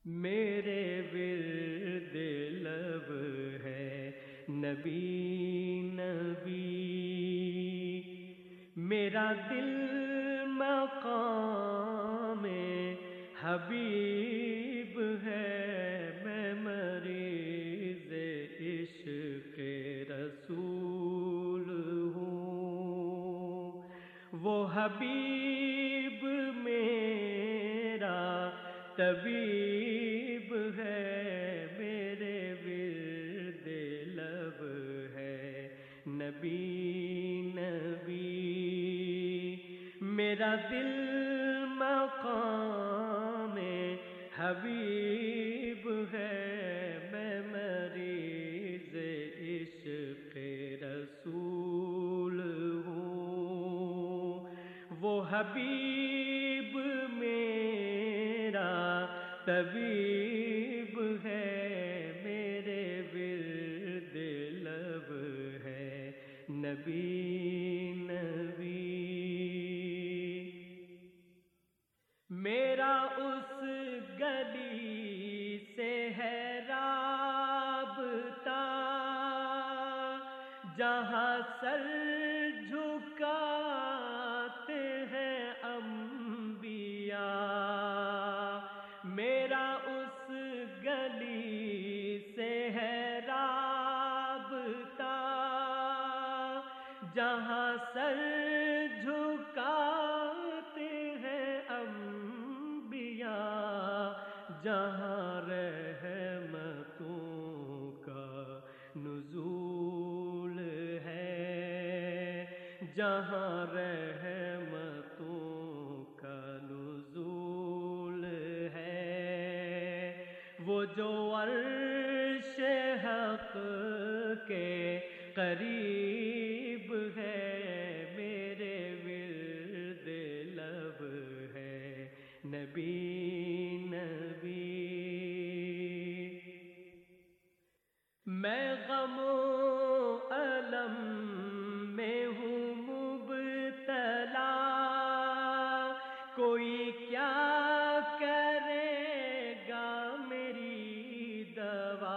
میرے ورد لب ہے نبی نبی، میرا دل مقام حبیب ہے، میں مریض عشق رسول ہوں، وہ حبیب میرا طبیب ہے، میرے ورد لب ہے نبی نبی، میرا دل مقام حبیب ہے، میں مریض عشق رسول ہوں، وہ حبیب میرا طبیب ہے، میرے ورد لب ہے نبی نبی، میرا اس گلی سے ہے رابطہ جہاں سر جھکاتے ہیں انبیاء، میرا اس گلی سے ہے رابطہ جہاں سر جھکاتے ہیں انبیاء، جہاں رحمتوں کا نزول ہے، جہاں رحمتوں کا نزول ہے، وہ جو عرش حق کے قریب ہے، میرے ورد لب ہے نبی نبی، میں غم و الم میں ہوں مبتلا، کوئی کیا کرے گا میری دوا،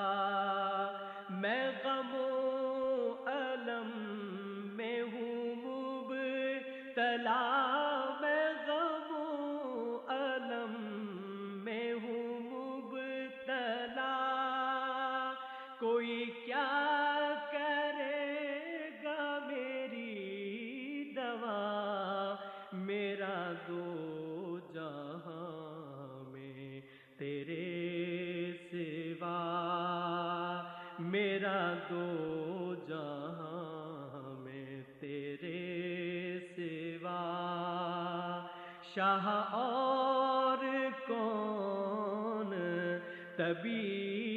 میں غم و الم میں ہوں مبتلا، میں غم و الم میں ہوں مبتلا، کوئی کیا کرے گا میری دوا، میرا دو جہاں میں تیرے سوا، میرا دو جہاں میں تیرے سوا، شاہ اور کون طبیب